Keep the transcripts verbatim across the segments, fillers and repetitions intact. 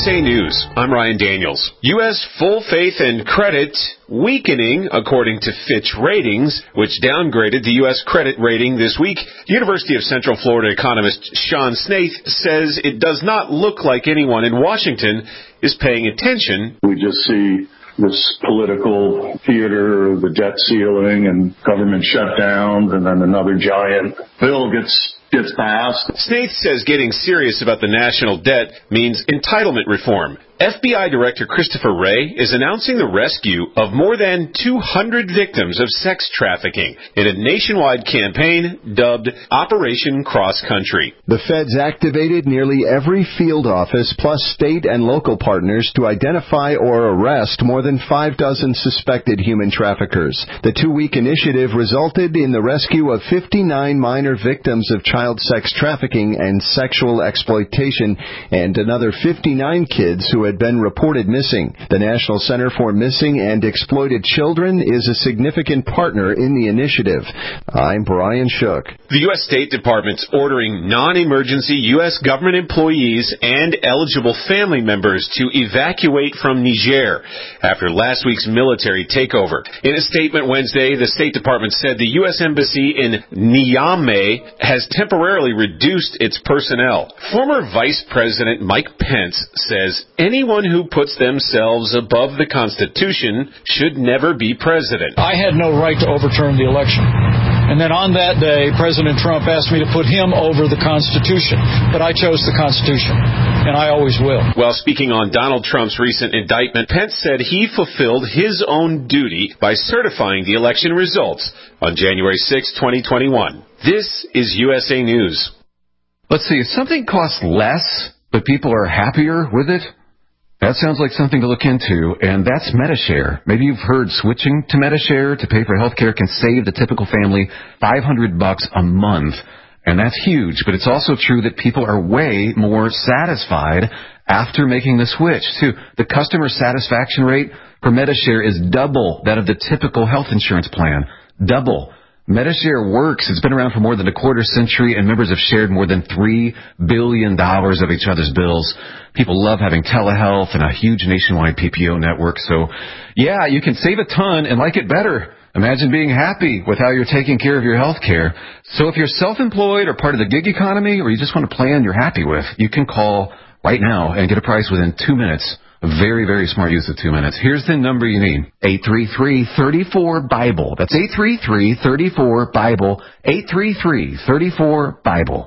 S A News, I'm Ryan Daniels. U S full faith and credit weakening, according to Fitch Ratings, which downgraded the U S credit rating this week. University of Central Florida economist Sean Snaith says it does not look like anyone in Washington is paying attention. We just see this political theater, the debt ceiling and government shutdowns, and then another giant bill gets gets passed. Snaith says getting serious about the national debt means entitlement reform. F B I Director Christopher Wray is announcing the rescue of more than two hundred victims of sex trafficking in a nationwide campaign dubbed Operation Cross Country. The feds activated nearly every field office plus state and local partners to identify or arrest more than five dozen suspected human traffickers. The two-week initiative resulted in the rescue of fifty-nine minor victims of child sex trafficking and sexual exploitation and another fifty-nine kids who had been reported missing. The National Center for Missing and Exploited Children is a significant partner in the initiative. I'm Brian Shook. The U S State Department's ordering non-emergency U S government employees and eligible family members to evacuate from Niger after last week's military takeover. In a statement Wednesday, the State Department said the U S Embassy in Niamey has temporarily reduced its personnel. Former Vice President Mike Pence says anyone who puts themselves above the Constitution should never be president. I had no right to overturn the election. And then on that day, President Trump asked me to put him over the Constitution. But I chose the Constitution, and I always will. While speaking on Donald Trump's recent indictment, Pence said he fulfilled his own duty by certifying the election results on January sixth, twenty twenty-one. This is U S A News. Let's see, if something costs less, but people are happier with it, that sounds like something to look into, and that's Medi-Share. Maybe you've heard switching to Medi-Share to pay for health care can save the typical family five hundred bucks a month, and that's huge. But it's also true that people are way more satisfied after making the switch, too. The customer satisfaction rate for Medi-Share is double that of the typical health insurance plan. Double. Medi-Share works. It's been around for more than a quarter century, and members have shared more than three billion dollars of each other's bills. People love having telehealth and a huge nationwide P P O network. So, yeah, you can save a ton and like it better. Imagine being happy with how you're taking care of your health care. So if you're self-employed or part of the gig economy, or you just want a plan you're happy with, you can call right now and get a price within two minutes. A very, very smart use of two minutes. Here's the number you need. eight three three, three four, BIBLE. That's eight three three, three four, BIBLE. eight three three, three four, BIBLE.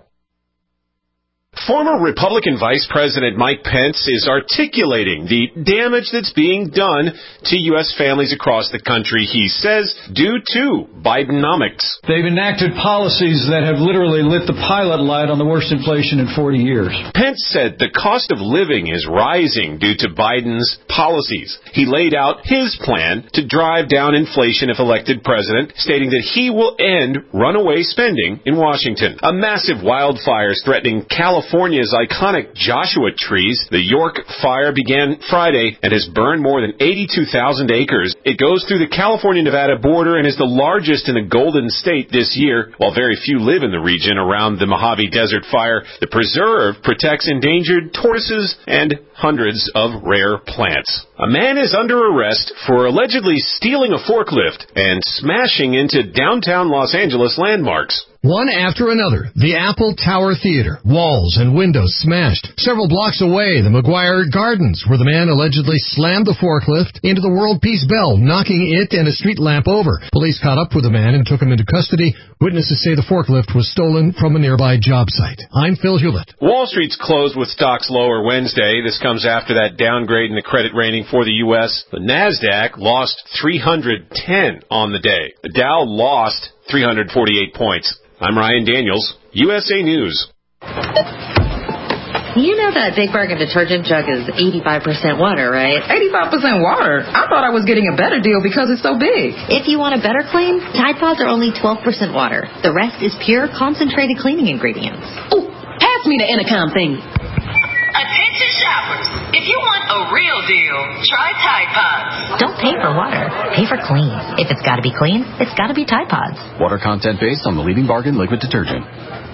Former Republican Vice President Mike Pence is articulating the damage that's being done to U S families across the country, he says, due to Bidenomics. They've enacted policies that have literally lit the pilot light on the worst inflation in forty years. Pence said the cost of living is rising due to Biden's policies. He laid out his plan to drive down inflation if elected president, stating that he will end runaway spending in Washington. A massive wildfire is threatening California. California's iconic Joshua trees. The York fire began Friday and has burned more than eighty-two thousand acres. It goes through the California-Nevada border and is the largest in the Golden State this year. While very few live in the region around the Mojave Desert fire, the preserve protects endangered tortoises and hundreds of rare plants. A man is under arrest for allegedly stealing a forklift and smashing into downtown Los Angeles landmarks. One after another, the Apple Tower Theater, walls and windows smashed. Several blocks away, the McGuire Gardens, where the man allegedly slammed the forklift into the World Peace Bell, knocking it and a street lamp over. Police caught up with the man and took him into custody. Witnesses say the forklift was stolen from a nearby job site. I'm Phil Hewlett. Wall Street's closed with stocks lower Wednesday. This comes after that downgrade in the credit rating for the U S. The NASDAQ lost three hundred ten on the day. The Dow lost three hundred forty-eight points. I'm Ryan Daniels, U S A News. You know that Big Bargain detergent jug is eighty-five percent water, right? eighty-five percent water? I thought I was getting a better deal because it's so big. If you want a better clean, Tide Pods are only twelve percent water. The rest is pure, concentrated cleaning ingredients. Ooh, pass me the Intercom thing. Attention shoppers, if you want a real deal, try Tide Pods. Don't pay for water, pay for clean. If it's gotta be clean, it's gotta be Tide Pods. Water content based on the leading bargain liquid detergent.